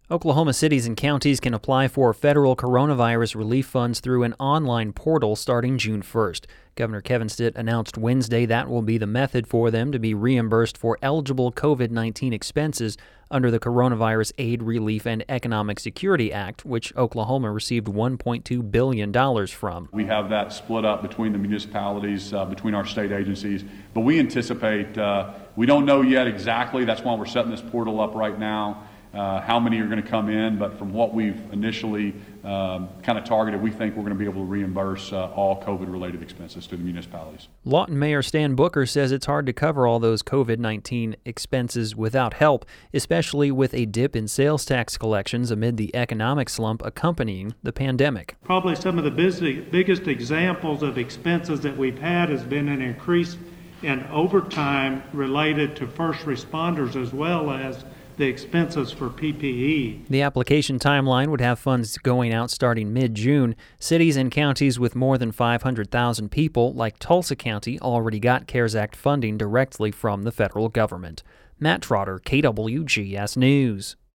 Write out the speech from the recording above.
Oklahoma cities and counties can apply for federal coronavirus relief funds through an online portal starting June 1st. Governor Kevin Stitt announced Wednesday that will be the method for them to be reimbursed for eligible COVID-19 expenses under the Coronavirus Aid, Relief, and Economic Security Act, which Oklahoma received $1.2 billion from. We have that split up between the municipalities, between our state agencies, but we anticipate, we don't know yet exactly, that's why we're setting this portal up right now. How many are going to come in, but from what we've initially kind of targeted, we think we're going to be able to reimburse all COVID-related expenses to the municipalities. Lawton Mayor Stan Booker says it's hard to cover all those COVID-19 expenses without help, especially with a dip in sales tax collections amid the economic slump accompanying the pandemic. Probably some of the biggest examples of expenses that we've had has been an increase in overtime related to first responders as well as the expenses for PPE. The application timeline would have funds going out starting mid-June. Cities and counties with more than 500,000 people, like Tulsa County, already got CARES Act funding directly from the federal government. Matt Trotter, KWGS News.